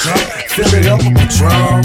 cup, fill it up with Patron.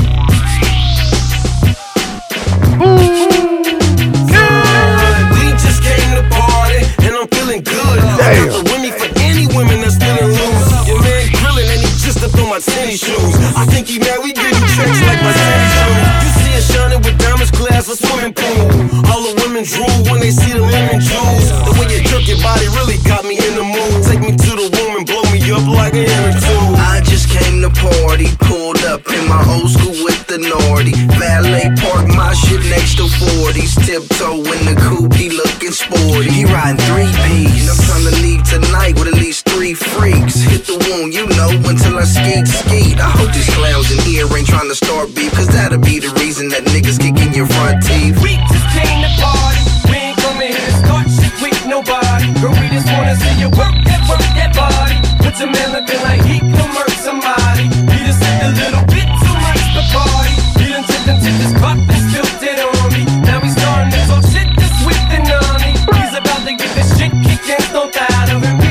We just came to party, and I'm feeling good. I got the Winnie for any women that's feeling loose. Your man grillin' and he just up on my tennis shoes. I think he mad, we getting checks like my tennis shoes. You see it shining with diamonds, glass, a swimming pool. All the women drool when they see the lemon juice. The way you jerk your body really got me in the mood. Take me to the room and blow me up like an inner tube. I just came to party, pulled up in my old school with the naughty. Valet park my shit next to 40s. Tiptoe in the coupe, he looking sporty. He riding 3Ps. I'm trying to leave tonight with at least 3 freaks. Hit the wound, you know, until I skeet. I hope these clowns in here ain't trying to start beef, cause that'll be the reason that niggas kicking your front teeth. We just came to party, we ain't coming here to start shit with nobody. Girl, we just wanna see you work that body. Put your man looking like he can murk somebody. He just said a little bit too much to party. He done took this cup and spilled it on me. Now he's starting to talk shit that's with the nani. He's about to get this shit kicked and stomped out of him.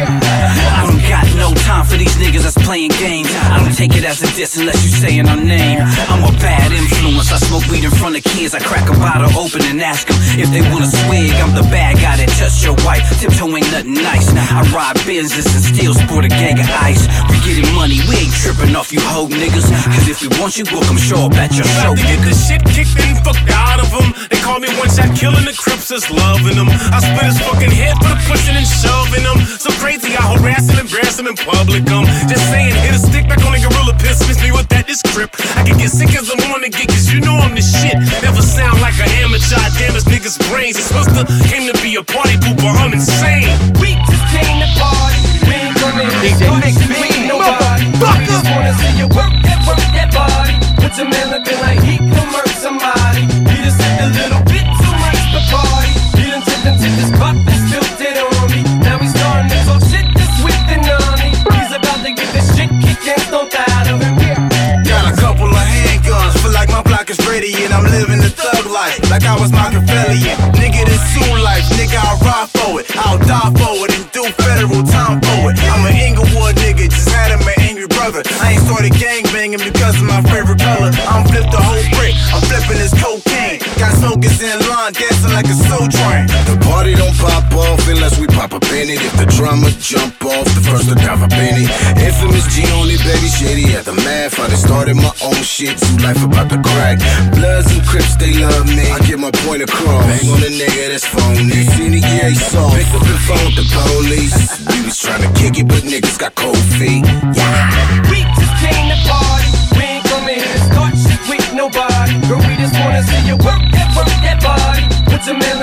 I don't got no time for these niggas that's playing games. I don't take it as a diss unless you saying our name. I'm a bad influence, I smoke weed in front of kids. I crack a bottle open and ask them if they wanna swig. I'm the bad guy that touched your wife. Tiptoe ain't nothing nice. I ride Benzes and still sport a gang of ice. We getting money, we ain't tripping off you hoe niggas. Cause if we want you, we'll come show up at your show. To get the shit kicked and fucked out of them. They call me one shot killing the Crips is loving them. I split his fucking head for the pushing and shoving them. So crazy, I harass and embarrass him in public. Just saying, hit a stick back on a gorilla piss. Miss me with that, this grip. I can get sick as I wanna get, cause you know I'm the shit. Never sound like an amateur, I damage niggas' brains. It's supposed to came to be a party pooper, I'm insane. We just came to party, we ain't coming here to start shit with nobody. We just wanna see you work that body. Put your man looking like he can murk somebody. He just said a little bit too much to party. He done took this cup and spilled it on me. Now he's starting to talk shit that's with the nani. He's about to get this shit kicked and stomped out of him. Got a couple of handguns, feel like my block is ready and I'm living the thug life, like I was Machiavellian. Nigga, this soon life, nigga, I'll ride for it, I'll die for it and do federal time for it. I'm an Inglewood nigga, just had him an angry brother. I ain't started gangbanging because of my favorite color. I'm flipped the whole brick, I'm flipping this cocaine. Got smokers in line, dancing like a soul train. The party don't pop off unless we pop a penny. If the drama jump off, the first to dive a penny. Infamous G only, baby shady at the math. I done started my own shit, zoo life about to crack. Bloods and Crips, they love me. I get my point across. Bang on a nigga that's phony. Seen it, yeah, he soft. Picked up and phoned the police. We was trying to kick it, but niggas got cold feet. Yeah. We just came to party, we ain't coming here to start shit with nobody. Girl, we just wanna see you work that body. Put your man